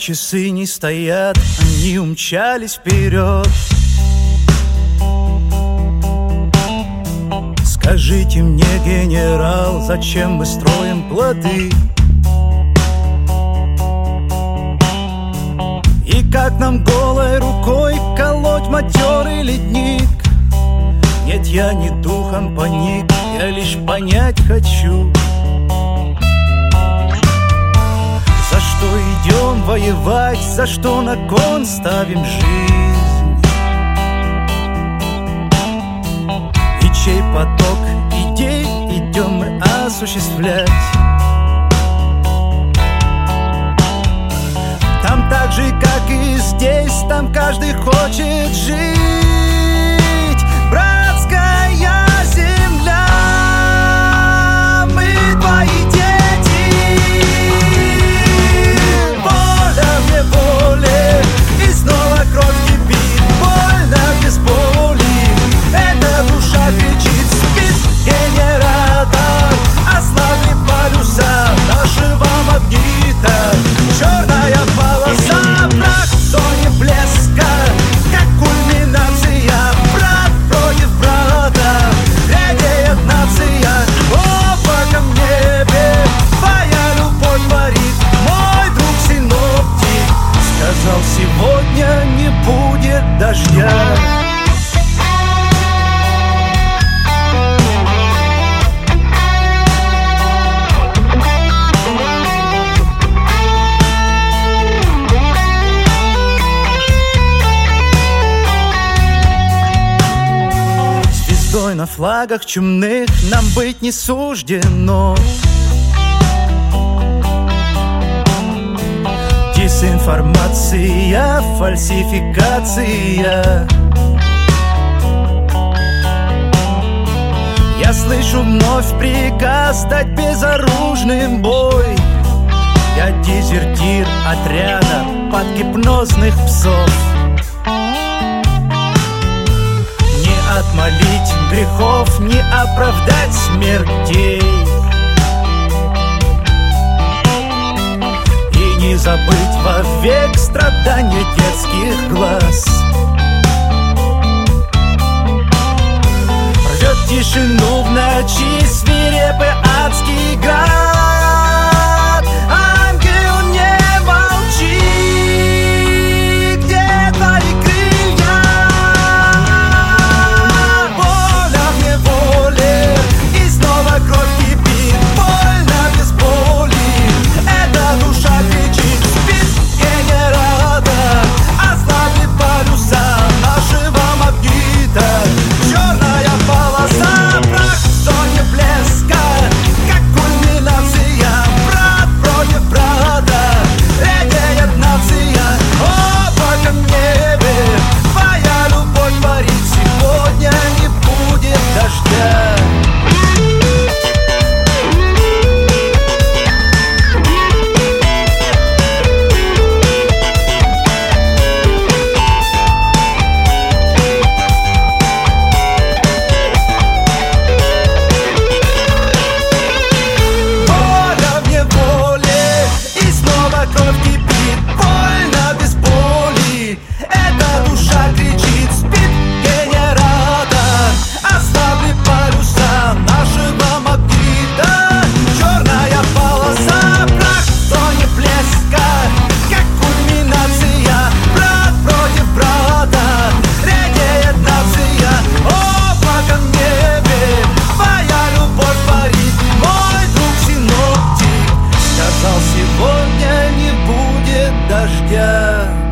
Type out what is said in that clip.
часы не стоят, они умчались вперед. Скажите мне, генерал, зачем мы строим плоты? И как нам голой рукой колоть матерый ледник? Нет, я не духом паник, я лишь понять хочу, за что идем воевать, за что на кон ставим жизнь, и чей поток идей идем мы осуществлять. Там так же, как и здесь, там каждый хочет жить. Братская земля, мы твои дети. Воля в неволе, и снова кровь кипит. Больно без боли, эта душа кричит. Спит генератор, ослабли полюса нашего магнита. Черная полоса, враг в зоне блеска, как кульминация. Брат против брата, редеет нация. В облаком небе твоя любовь творит. Мой друг синоптик сказал, сегодня не будет дождя. На флагах чумных нам быть не суждено. Дезинформация, фальсификация. Я слышу вновь приказ дать безоружным бой. Я дезертир отряда под гипнозных псов. Отмолить грехов, не оправдать смертей, и не забыть вовек страдания детских глаз. Рвет тишину в ночи свирепый адский град. Ангел, не молчи, где твои крылья? Кровь кипит, больно без боли, эта душа кричит. Спит генератор, ослабли полюса нашего магнита. Черная полоса, враг в зоне блеска, как кульминация. Брат против брата, редеет нация. Облаком небе твоя любовь творит. Сегодня не будет дождя. Сегодня не будет дождя.